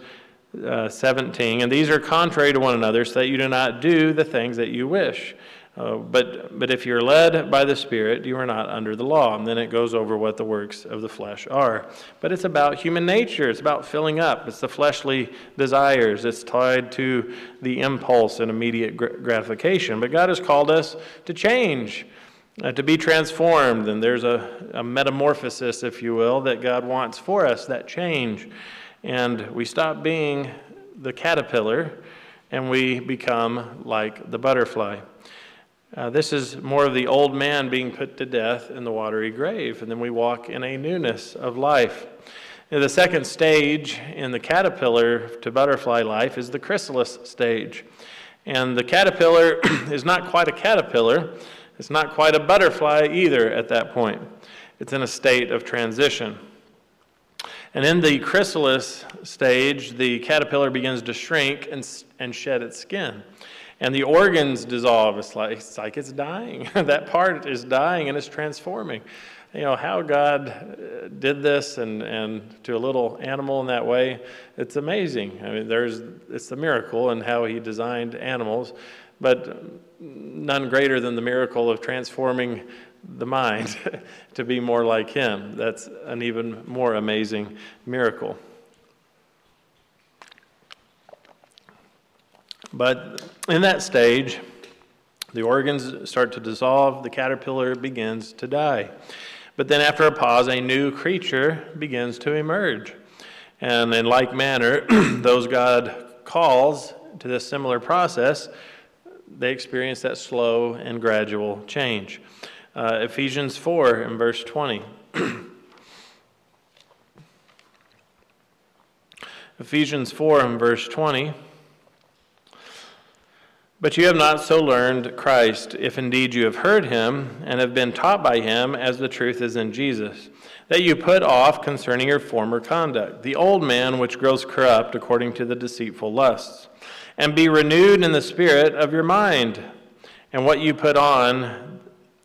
17. And these are contrary to one another, so that you do not do the things that you wish. But if you're led by the Spirit, you are not under the law. And then it goes over what the works of the flesh are. But it's about human nature. It's about filling up. It's the fleshly desires. It's tied to the impulse and immediate gratification. But God has called us to change, to be transformed. And there's a metamorphosis, if you will, that God wants for us, that change. And we stop being the caterpillar and we become like the butterfly. This is more of the old man being put to death in the watery grave, and then we walk in a newness of life. The second stage in the caterpillar to butterfly life is the chrysalis stage. And the caterpillar is not quite a caterpillar. It's not quite a butterfly either at that point. It's in a state of transition. And in the chrysalis stage, the caterpillar begins to shrink and shed its skin. And the organs dissolve. It's like it's dying. That part is dying and it's transforming. How God did this and to a little animal in that way, it's amazing. I mean, it's a miracle in how he designed animals, but none greater than the miracle of transforming the mind to be more like him. That's an even more amazing miracle. But in that stage, the organs start to dissolve, the caterpillar begins to die. But then after a pause, a new creature begins to emerge. And in like manner, those God calls to this similar process, they experience that slow and gradual change. Ephesians 4 in verse 20. Ephesians 4 in verse 20. But you have not so learned Christ, if indeed you have heard him and have been taught by him as the truth is in Jesus, that you put off concerning your former conduct, the old man which grows corrupt according to the deceitful lusts, and be renewed in the spirit of your mind, and that you put on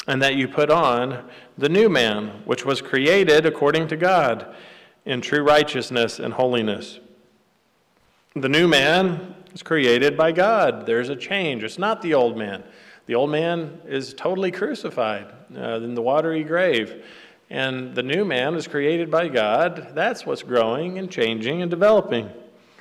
the new man, which was created according to God, in true righteousness and holiness. The new man is created by God. There's a change. It's not the old man. The old man is totally crucified in the watery grave. And the new man is created by God. That's what's growing and changing and developing.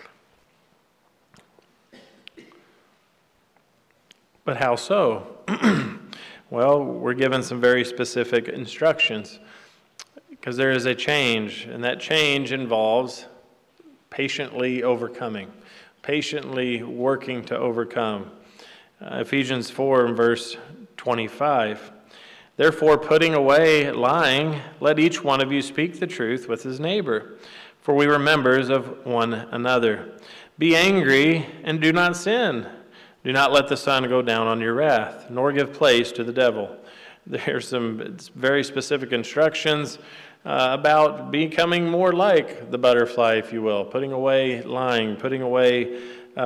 But how so? Well, we're given some very specific instructions because there is a change, and that change involves patiently overcoming, patiently working to overcome. Ephesians 4 verse 25. Therefore, putting away lying, let each one of you speak the truth with his neighbor, for we are members of one another. Be angry and do not sin. Do not let the sun go down on your wrath, nor give place to the devil. There's some very specific instructions about becoming more like the butterfly, if you will, putting away lying, putting away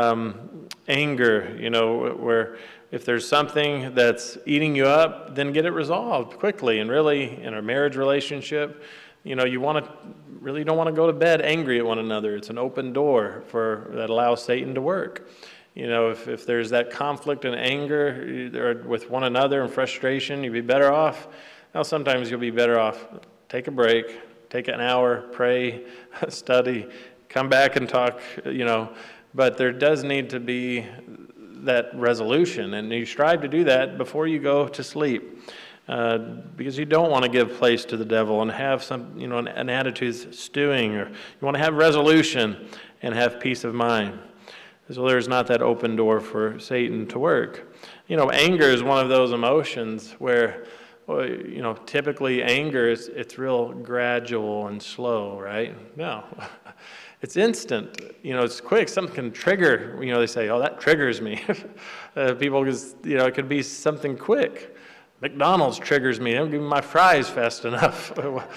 anger, where if there's something that's eating you up, then get it resolved quickly. And really, in a marriage relationship, you really don't want to go to bed angry at one another. It's an open door that allows Satan to work. If there's that conflict and anger with one another and frustration, you'd be better off. Now, sometimes you'll be better off. Take a break, take an hour, pray, study, come back and talk, But there does need to be that resolution, and you strive to do that before you go to sleep, because you don't want to give place to the devil and have an attitude stewing, or you want to have resolution and have peace of mind. So there's not that open door for Satan to work. Anger is one of those emotions where, typically anger it's real gradual and slow, right? No. It's instant. It's quick. Something can trigger. They say, "Oh, that triggers me." People, it could be something quick. McDonald's triggers me. They don't give me my fries fast enough.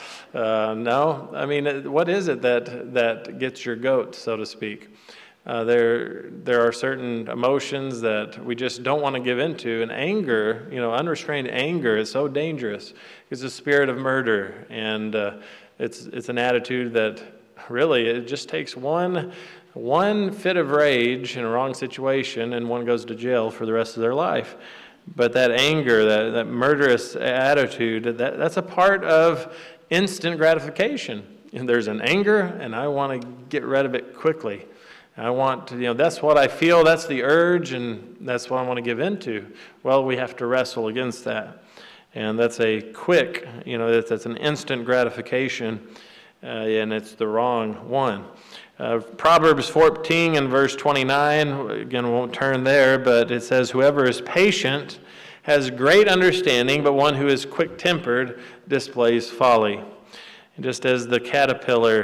No, I mean, what is it that gets your goat, so to speak? There are certain emotions that we just don't want to give into, and anger, unrestrained anger, is so dangerous. It's a spirit of murder, and it's an attitude that. Really, it just takes one fit of rage in a wrong situation, and one goes to jail for the rest of their life. But that anger, that murderous attitude, that's a part of instant gratification. And there's an anger, and I want to get rid of it quickly. I want to, that's what I feel, that's the urge, and that's what I want to give into. Well, we have to wrestle against that. And that's a quick, that's an instant gratification. And it's the wrong one. Proverbs 14 and verse 29, again, we won't turn there, but it says, whoever is patient has great understanding, but one who is quick-tempered displays folly. And just as the caterpillar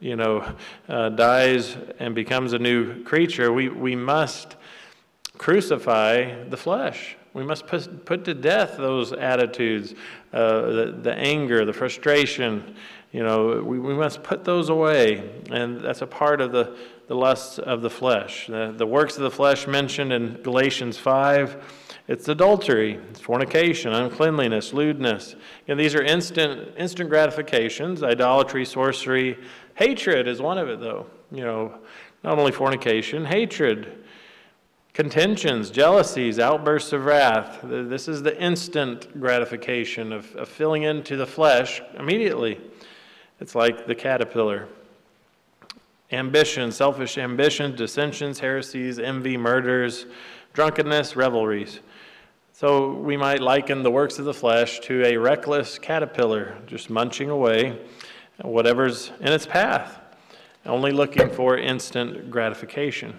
dies and becomes a new creature, we must crucify the flesh. We must put to death those attitudes, the anger, the frustration. We must put those away, and that's a part of the lusts of the flesh. The works of the flesh mentioned in Galatians 5, it's adultery, it's fornication, uncleanliness, lewdness. These are instant gratifications. Idolatry, sorcery, hatred is one of it, though. Not only fornication, hatred, contentions, jealousies, outbursts of wrath. This is the instant gratification of filling into the flesh immediately. It's like the caterpillar. Ambition, selfish ambition, dissensions, heresies, envy, murders, drunkenness, revelries. So we might liken the works of the flesh to a reckless caterpillar, just munching away whatever's in its path, only looking for instant gratification.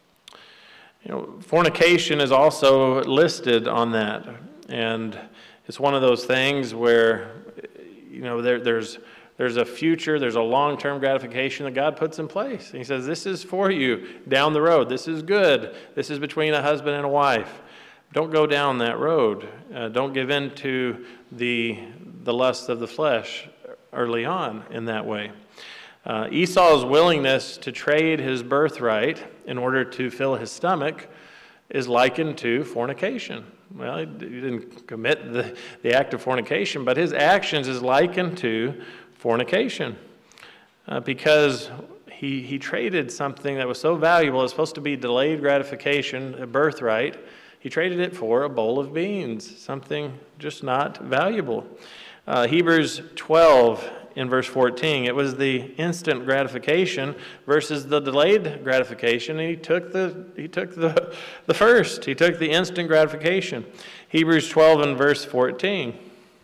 Fornication is also listed on that, and it's one of those things where there's a future, there's a long-term gratification that God puts in place. He says, this is for you down the road. This is good. This is between a husband and a wife. Don't go down that road. Don't give in to the lust of the flesh early on in that way. Esau's willingness to trade his birthright in order to fill his stomach is likened to fornication. Well, he didn't commit the act of fornication, but his actions is likened to fornication because he traded something that was so valuable. It's supposed to be delayed gratification, a birthright. He traded it for a bowl of beans, something just not valuable. Hebrews 12 in verse 14, it was the instant gratification versus the delayed gratification, and he took the first. He took the instant gratification. Hebrews 12 and verse 14.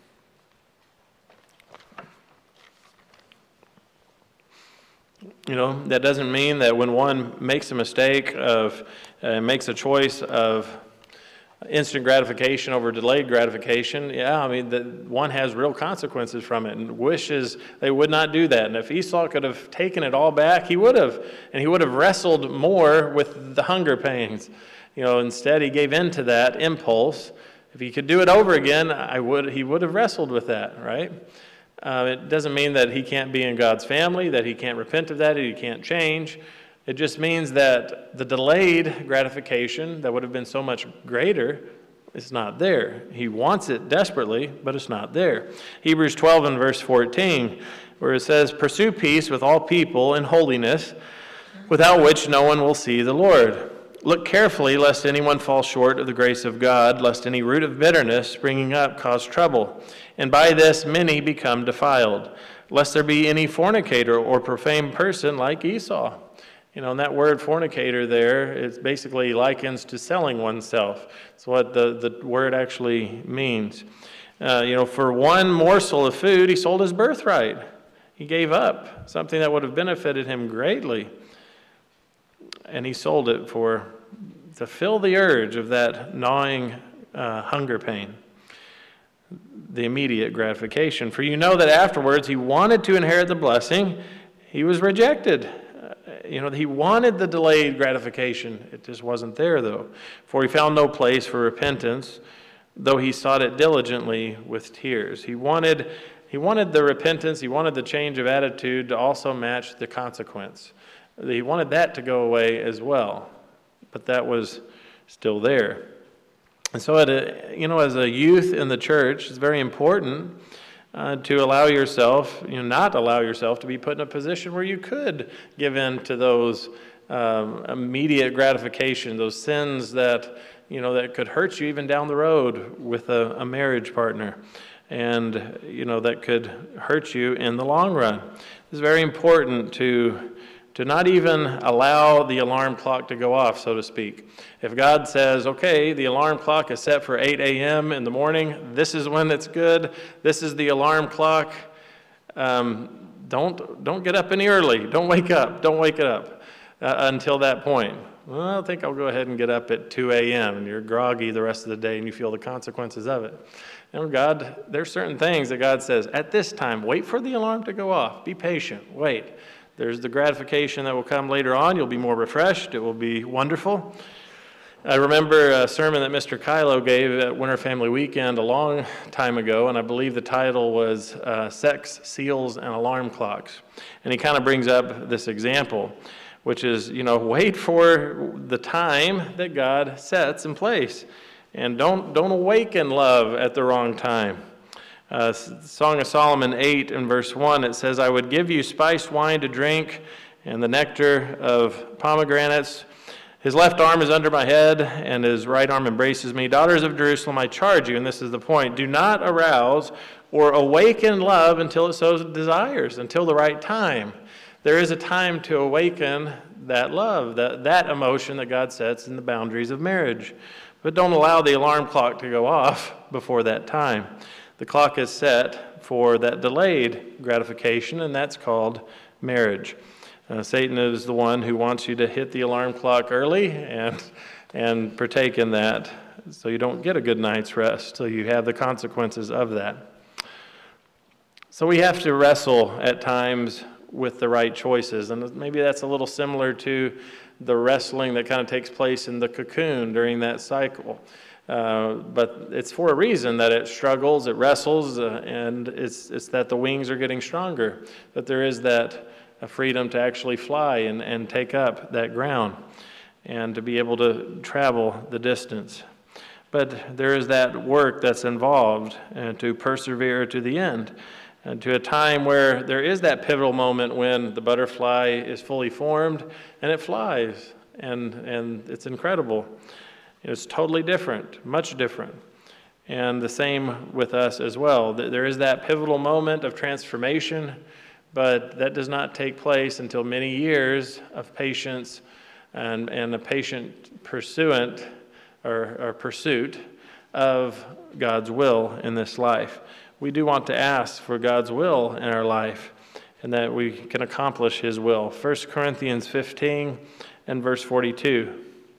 That doesn't mean that when one makes a mistake makes a choice of instant gratification over delayed gratification, that one has real consequences from it and wishes they would not do that. And if Esau could have taken it all back, he would have. And he would have wrestled more with the hunger pains. Instead he gave in to that impulse. If he could do it over again, he would have wrestled with that, right? It doesn't mean that he can't be in God's family, that he can't repent of that, that he can't change. It just means that the delayed gratification that would have been so much greater is not there. He wants it desperately, but it's not there. Hebrews 12 and verse 14, where it says, "Pursue peace with all people and holiness, without which no one will see the Lord. Look carefully lest anyone fall short of the grace of God, lest any root of bitterness springing up cause trouble. And by this many become defiled, lest there be any fornicator or profane person like Esau." And that word fornicator there, it basically likens to selling oneself. It's what the word actually means. For one morsel of food, he sold his birthright. He gave up something that would have benefited him greatly. And he sold it to fill the urge of that gnawing hunger pain, the immediate gratification. For you know that afterwards he wanted to inherit the blessing, he was rejected. He wanted the delayed gratification. It just wasn't there, though. For he found no place for repentance, though he sought it diligently with tears. He wanted the repentance, he wanted the change of attitude to also match the consequence. He wanted that to go away as well, but that was still there. And so, as a youth in the church, it's very important to allow yourself, not allow yourself to be put in a position where you could give in to those immediate gratification, those sins that could hurt you even down the road with a marriage partner, and that could hurt you in the long run. It's very important to not even allow the alarm clock to go off, so to speak. If God says, okay, the alarm clock is set for 8 a.m. in the morning, this is when it's good, this is the alarm clock, don't get up any early, don't wake it up until that point. Well, I think I'll go ahead and get up at 2 a.m. and you're groggy the rest of the day and you feel the consequences of it. God, there's certain things that God says, at this time, wait for the alarm to go off, be patient, wait. There's the gratification that will come later on. You'll be more refreshed. It will be wonderful. I remember a sermon that Mr. Kylo gave at Winter Family Weekend a long time ago, and I believe the title was Sex, Seals, and Alarm Clocks. And he kind of brings up this example, which is, wait for the time that God sets in place. And don't awaken love at the wrong time. Song of Solomon 8 and verse 1, it says, I would give you spiced wine to drink and the nectar of pomegranates. His left arm is under my head, and his right arm embraces me. Daughters of Jerusalem, I charge you, and this is the point, do not arouse or awaken love until it so desires, until the right time. There is a time to awaken that love, that emotion that God sets in the boundaries of marriage. But don't allow the alarm clock to go off before that time. The clock is set for that delayed gratification, and that's called marriage. Satan is the one who wants you to hit the alarm clock early and partake in that, so you don't get a good night's rest, so you have the consequences of that. So we have to wrestle at times with the right choices, and maybe that's a little similar to the wrestling that kind of takes place in the cocoon during that cycle. But it's for a reason that it struggles, it wrestles, and it's that the wings are getting stronger, that there is that freedom to actually fly and take up that ground and to be able to travel the distance. But there is that work that's involved and to persevere to the end and to a time where there is that pivotal moment when the butterfly is fully formed and it flies and it's incredible. It's totally different, much different. And the same with us as well. There is that pivotal moment of transformation, but that does not take place until many years of patience and a patient pursuit of God's will in this life. We do want to ask for God's will in our life and that we can accomplish His will. 1 Corinthians 15 and verse 42.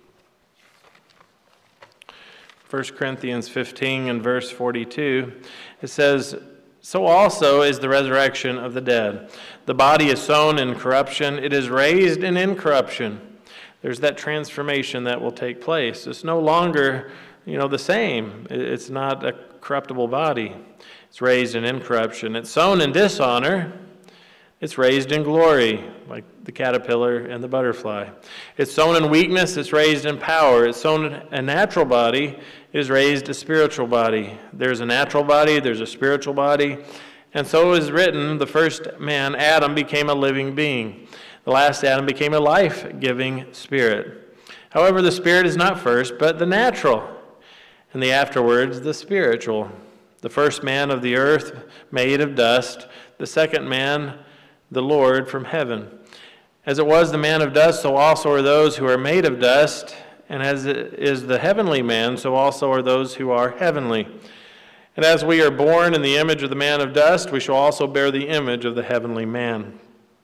1 Corinthians 15 and verse 42, it says, so also is the resurrection of the dead. The body is sown in corruption, it is raised in incorruption. There's that transformation that will take place. It's no longer, the same. It's not a corruptible body. It's raised in incorruption. It's sown in dishonor. It's raised in glory, like the caterpillar and the butterfly. It's sown in weakness. It's raised in power. It's sown a natural body. It is raised a spiritual body. There's a natural body. There's a spiritual body. And so is written, the first man, Adam, became a living being. The last Adam became a life-giving spirit. However, the spirit is not first, but the natural, and the afterwards the spiritual. The first man of the earth, made of dust. The second man, the Lord from heaven. As it was the man of dust, so also are those who are made of dust. And as it is the heavenly man, so also are those who are heavenly. And as we are born in the image of the man of dust, we shall also bear the image of the heavenly man.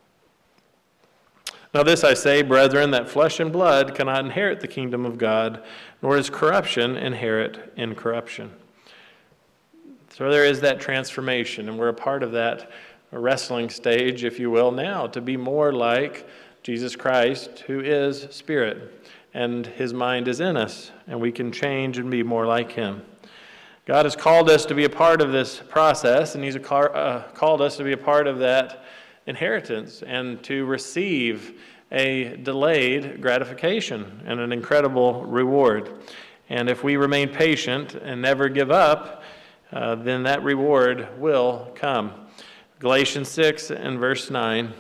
Now this I say, brethren, that flesh and blood cannot inherit the kingdom of God, nor does corruption inherit incorruption. So there is that transformation, and we're a part of that wrestling stage, if you will, now, to be more like Jesus Christ, who is Spirit, and His mind is in us, and we can change and be more like Him. God has called us to be a part of this process, and He's called us to be a part of that inheritance and to receive a delayed gratification and an incredible reward. And if we remain patient and never give up, then that reward will come. Galatians 6 and verse 9.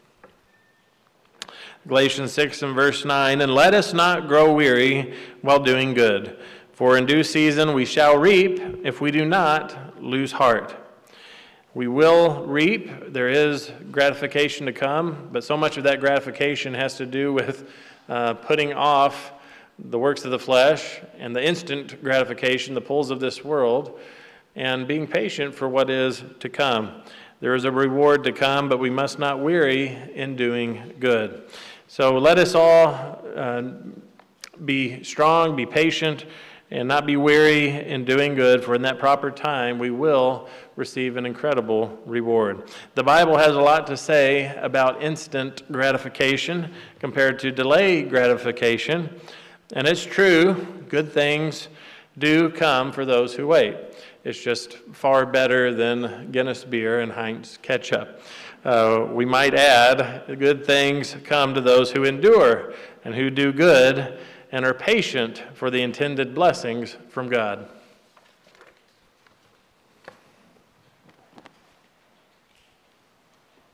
Galatians 6 and verse 9, and let us not grow weary while doing good, for in due season we shall reap if we do not lose heart. We will reap. There is gratification to come, but so much of that gratification has to do with putting off the works of the flesh and the instant gratification, the pulls of this world, and being patient for what is to come. There is a reward to come, but we must not weary in doing good. So let us all be strong, be patient, and not be weary in doing good, for in that proper time we will receive an incredible reward. The Bible has a lot to say about instant gratification compared to delayed gratification, and it's true, good things do come for those who wait. It's just far better than Guinness beer and Heinz ketchup. We might add, good things come to those who endure and who do good and are patient for the intended blessings from God.